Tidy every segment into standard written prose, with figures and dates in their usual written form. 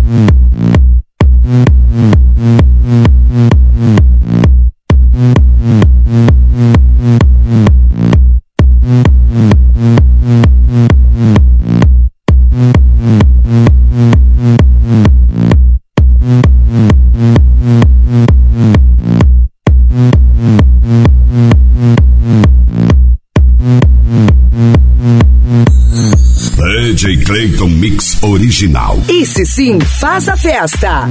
DJ Clayton Mix original. Esse sim faz a festa.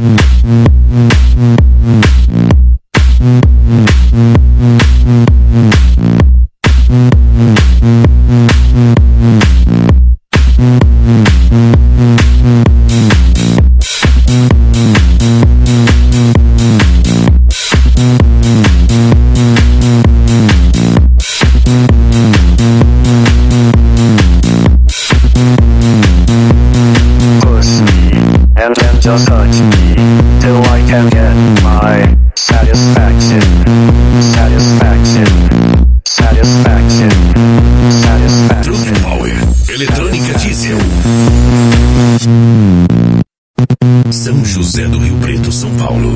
Just touch me till I can get my satisfaction, satisfaction, satisfaction, satisfaction. Truque Power, Eletrônica Diesel. São José do Rio Preto, São Paulo.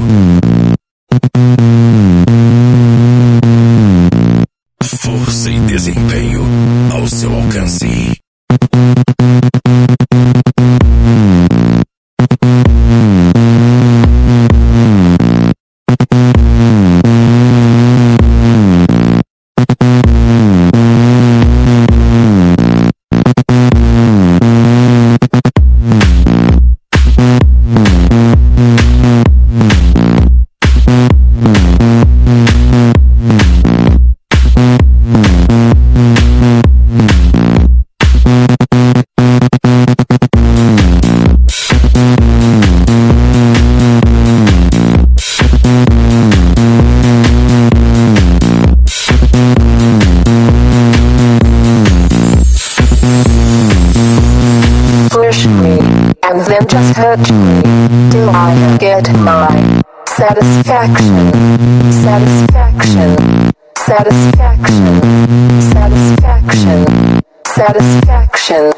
Força e desempenho ao seu alcance. Just touch me till I get my satisfaction, satisfaction, satisfaction, satisfaction, satisfaction.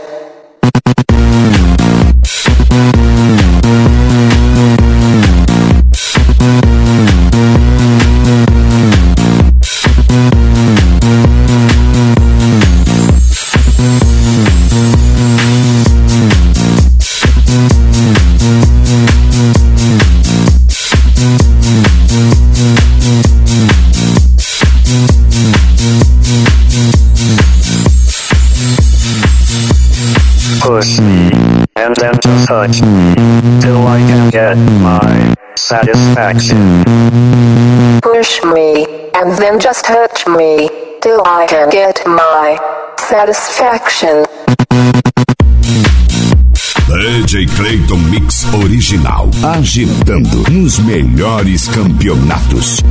Push me, and then just touch me, till I can get my satisfaction. Push me, and then just touch me, till I can get my satisfaction. DJ Clayton Mix original, agitando nos melhores campeonatos.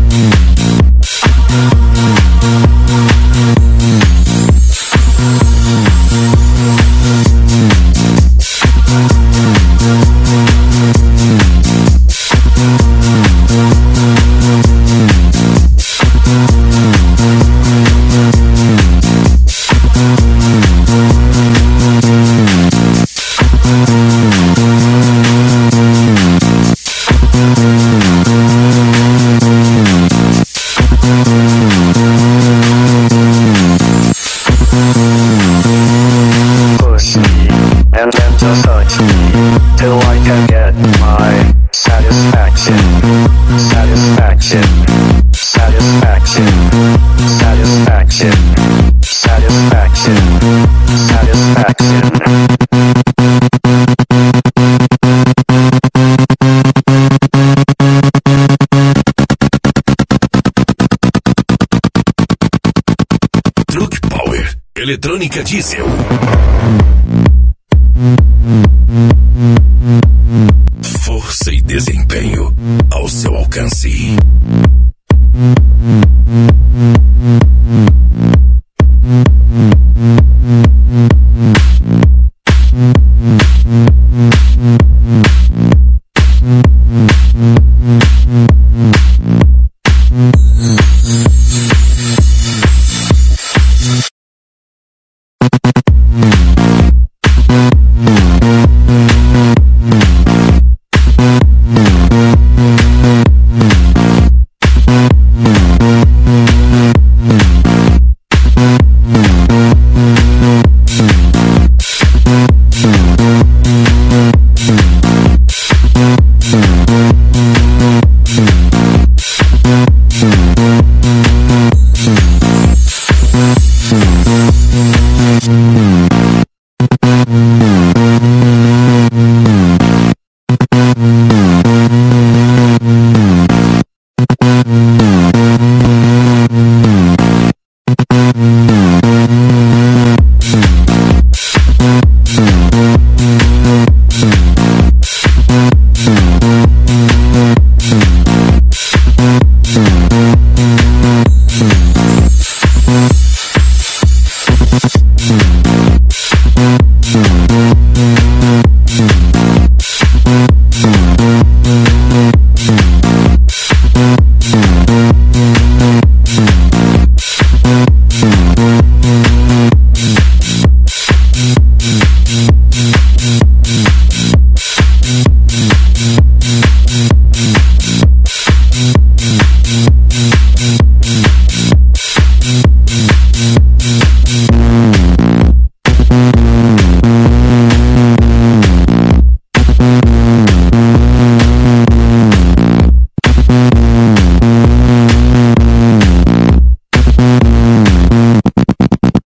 Truque Power, Eletrônica Diesel. Força e desempenho ao seu alcance.